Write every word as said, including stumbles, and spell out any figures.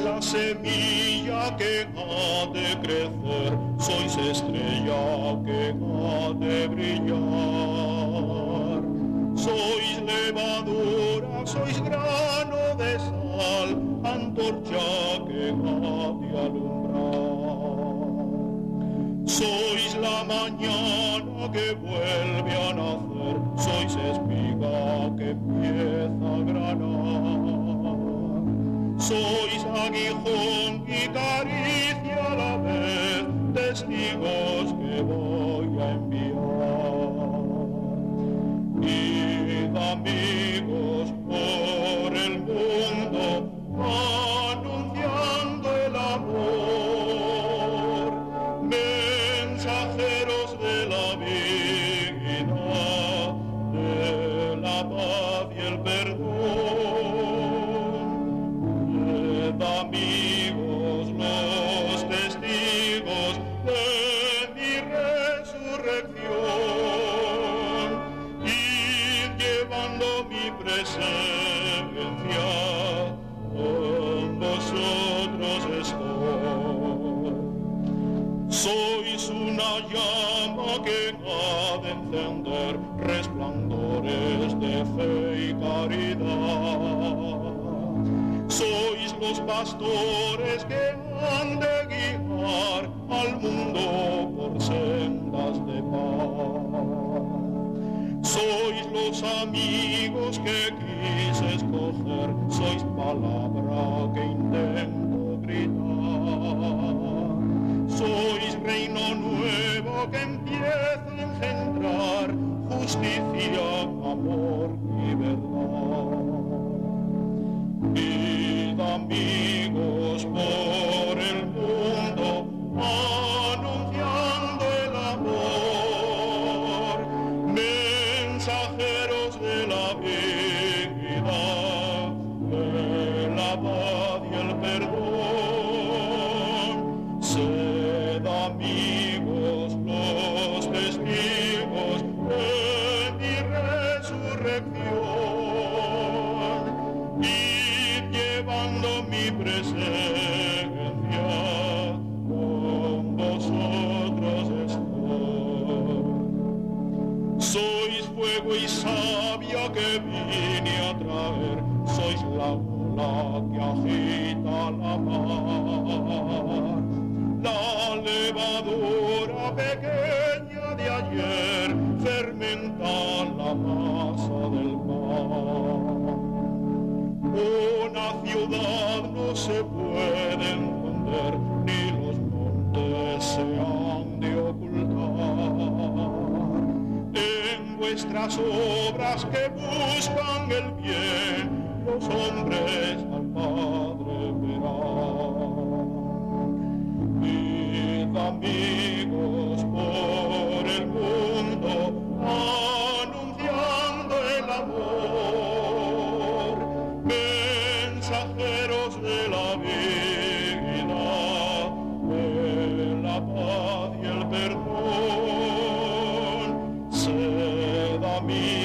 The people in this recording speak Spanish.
la semilla que ha de crecer, sois estrella que ha de brillar. Sois levadura, sois grano de sal, antorcha que ha de alumbrar. Sois la mañana que vuelve a nacer, sois espiga que empieza a granar. Sois aguijón y caricia a la vez, testigos que voy a enviar. Id amigos por el mundo, anunciando el amor, mensajeros de la vida, de la paz y el perdón. Id amigos los testigos de mi resurrección, id llevando mi presencia, con vosotros estoy. Sois una llama que ha de encender resplandores de fe y caridad. Sois los pastores que han de guiar al mundo por sendas de paz. Sois los amigos que quise escoger, sois palabra que intento gritar. Sois reino nuevo que empieza a engendrar justicia, amor y verdad. Id amigos por el mundo, anunciando el amor, mensajeros de la vida, de la paz y el perdón. Sed amigos los testigos de mi resurrección, id llevando mi presencia, con vosotros estoy. Sois fuego y savia que vine a traer, sois la ola que agita la mar, la levadura pequeña de ayer fermenta la masa del pan. Una ciudad no se puede esconder, ni los montes se han de ocultar. En vuestras obras que buscan el bien, los hombres al Padre verán. Id amigos por el mundo, anunciando el amor, mensajeros de la vida, de la paz y el perdón. Sed amigos